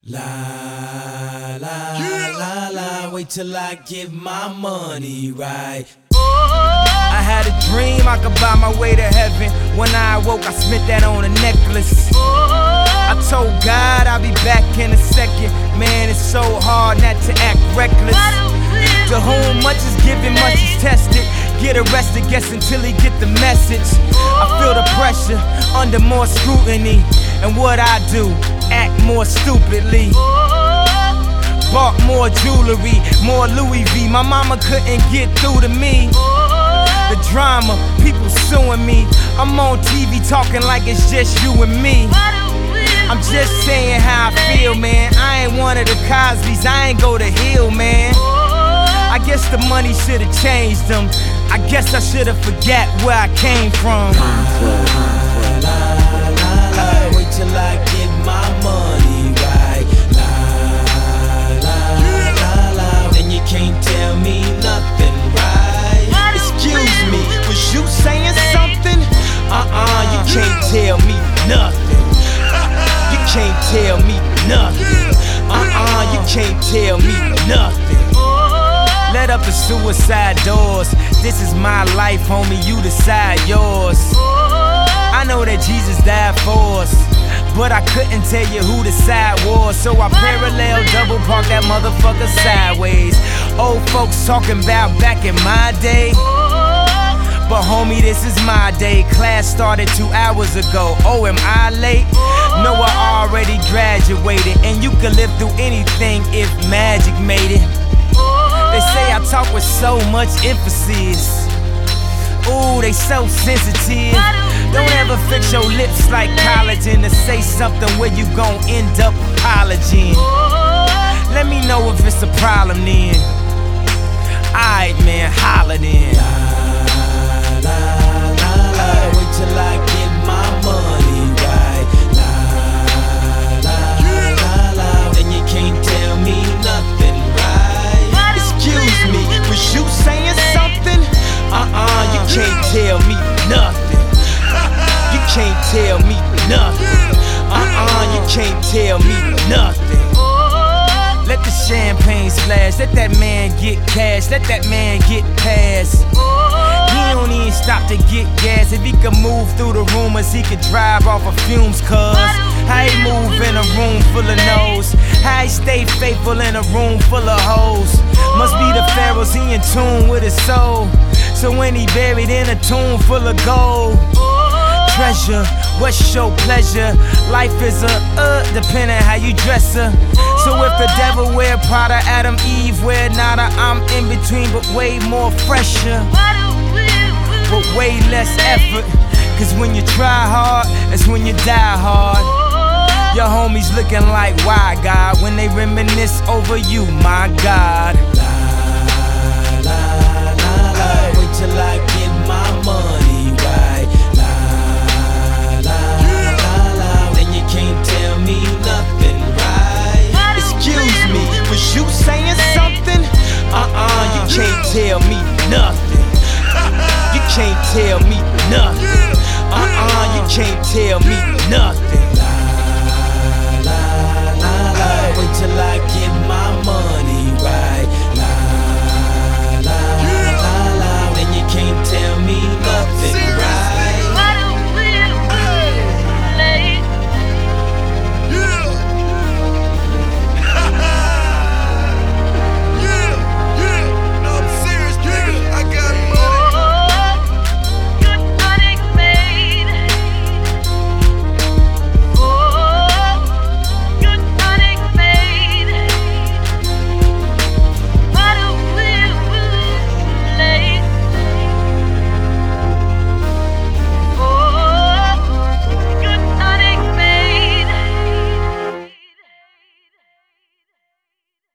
La la la la, wait till I get my money right. I had a dream I could buy my way to heaven. When I awoke, I spent that on a necklace. I told God I'll be back in a second. Man, it's so hard not to act reckless. To whom much is given, much is tested. Get arrested, guess until he get the message. I feel the pressure, under more scrutiny. And what I do, act more stupidly. Bought more jewelry, more Louis V. My mama couldn't get through to me. The drama, people suing me. I'm on TV talking like it's just you and me. I'm just saying how I feel, man. I ain't one of the Cosbys, I ain't go to Hill, man. I guess the money should've changed them. I guess I should've forgot where I came from. Wait till I get my money right. Then you can't tell me nothing, right? Excuse me, was you saying something? You can't tell me nothing. You can't tell me nothing. You can't tell me nothing. Let up the suicide doors. This is my life, homie, you decide yours. I know that Jesus died for us, but I couldn't tell you who the side was. So I parallel double park that motherfucker sideways. Old folks talking about back in my day, but homie, this is my day. Class started 2 hours ago. Oh, am I late? No, I already graduated. And you could live through anything if magic made it. They say I talk with so much emphasis. Ooh, they so sensitive. Don't ever fix your lips like collagen to say something where you gon' end up apologizing. Let me know if it's a problem then. Alright, man, holla then. Wait till I get my money right. Then you can't tell me nothing, right? Excuse me, was you saying something? You can't tell me nothing. You can't tell me nothing. You can't tell me nothing. Let the champagne splash, let that man get cash, let that man get past. He don't even stop to get gas. If he could move through the rumors, he could drive off of fumes, cuz how he move in a room full of no's, how he stay faithful in a room full of hoes. Must be the pharaohs, he in tune with his soul. So when he buried in a tomb full of gold, treasure, what's your pleasure? Life is depending how you dress her. So if the devil wear Prada, Adam, Eve wear nada, I'm in between but way more fresher, but way less effort. Cause when you try hard, that's when you die hard. Your homies looking like, why God? When they reminisce over you, my God. Wait till I get my money right. Then you can't tell me nothing, right? Excuse me, was you saying something? You can't tell me nothing. You can't tell me nothing. You can't tell me nothing.